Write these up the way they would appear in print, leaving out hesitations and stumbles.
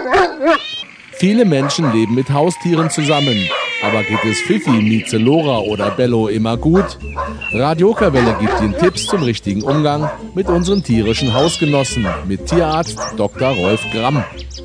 Viele Menschen leben mit Haustieren zusammen. Aber geht es Fifi, Mieze, Lora oder Bello immer gut? Radio Okerwelle gibt Ihnen Tipps zum richtigen Umgang mit unseren tierischen Hausgenossen mit Tierarzt Dr. Rolf Gramm.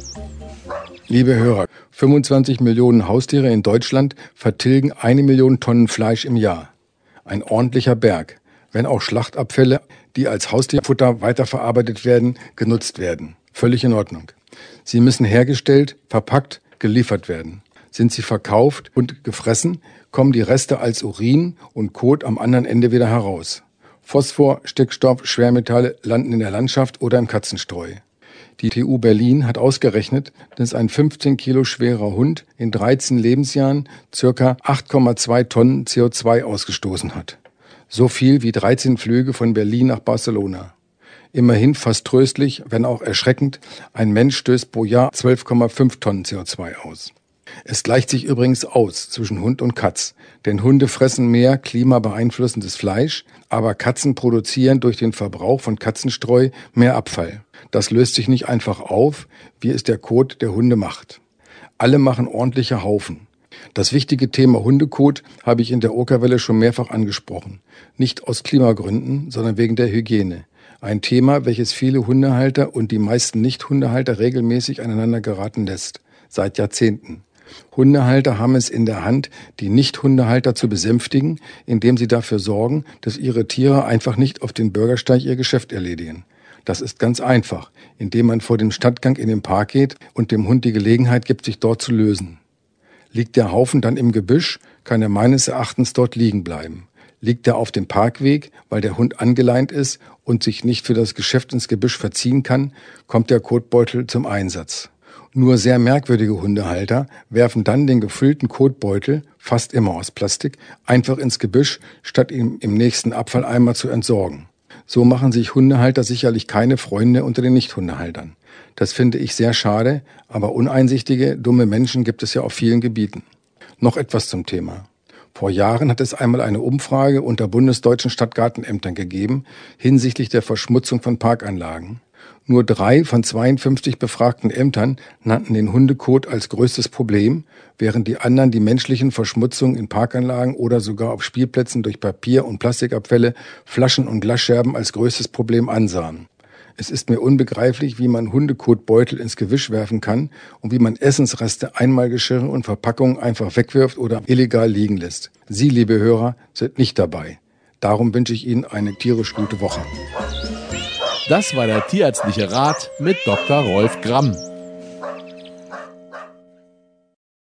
Liebe Hörer, 25 Millionen Haustiere in Deutschland vertilgen 1 Million Tonnen Fleisch im Jahr. Ein ordentlicher Berg, wenn auch Schlachtabfälle, die als Haustierfutter weiterverarbeitet werden, genutzt werden. Völlig in Ordnung. Sie müssen hergestellt, verpackt, geliefert werden. Sind sie verkauft und gefressen, kommen die Reste als Urin und Kot am anderen Ende wieder heraus. Phosphor, Stickstoff, Schwermetalle landen in der Landschaft oder im Katzenstreu. Die TU Berlin hat ausgerechnet, dass ein 15 Kilo schwerer Hund in 13 Lebensjahren ca. 8,2 Tonnen CO2 ausgestoßen hat. So viel wie 13 Flüge von Berlin nach Barcelona. Immerhin fast tröstlich, wenn auch erschreckend, ein Mensch stößt pro Jahr 12,5 Tonnen CO2 aus. Es gleicht sich übrigens aus zwischen Hund und Katz, denn Hunde fressen mehr klimabeeinflussendes Fleisch, aber Katzen produzieren durch den Verbrauch von Katzenstreu mehr Abfall. Das löst sich nicht einfach auf, wie es der Kot der Hunde macht. Alle machen ordentliche Haufen. Das wichtige Thema Hundekot habe ich in der Okerwelle schon mehrfach angesprochen. Nicht aus Klimagründen, sondern wegen der Hygiene. Ein Thema, welches viele Hundehalter und die meisten Nicht-Hundehalter regelmäßig aneinander geraten lässt. Seit Jahrzehnten. Hundehalter haben es in der Hand, die Nicht-Hundehalter zu besänftigen, indem sie dafür sorgen, dass ihre Tiere einfach nicht auf den Bürgersteig ihr Geschäft erledigen. Das ist ganz einfach, indem man vor dem Stadtgang in den Park geht und dem Hund die Gelegenheit gibt, sich dort zu lösen. Liegt der Haufen dann im Gebüsch, kann er meines Erachtens dort liegen bleiben. Liegt er auf dem Parkweg, weil der Hund angeleint ist und sich nicht für das Geschäft ins Gebüsch verziehen kann, kommt der Kotbeutel zum Einsatz. Nur sehr merkwürdige Hundehalter werfen dann den gefüllten Kotbeutel, fast immer aus Plastik, einfach ins Gebüsch, statt ihn im nächsten Abfalleimer zu entsorgen. So machen sich Hundehalter sicherlich keine Freunde unter den Nicht-Hundehaltern. Das finde ich sehr schade, aber uneinsichtige, dumme Menschen gibt es ja auf vielen Gebieten. Noch etwas zum Thema. Vor Jahren hat es einmal eine Umfrage unter bundesdeutschen Stadtgartenämtern gegeben hinsichtlich der Verschmutzung von Parkanlagen. Nur 3 von 52 befragten Ämtern nannten den Hundekot als größtes Problem, während die anderen die menschlichen Verschmutzungen in Parkanlagen oder sogar auf Spielplätzen durch Papier- und Plastikabfälle, Flaschen und Glasscherben als größtes Problem ansahen. Es ist mir unbegreiflich, wie man Hundekotbeutel ins Gewisch werfen kann und wie man Essensreste, Einmalgeschirre und Verpackungen einfach wegwirft oder illegal liegen lässt. Sie, liebe Hörer, sind nicht dabei. Darum wünsche ich Ihnen eine tierisch gute Woche. Das war der tierärztliche Rat mit Dr. Rolf Gramm.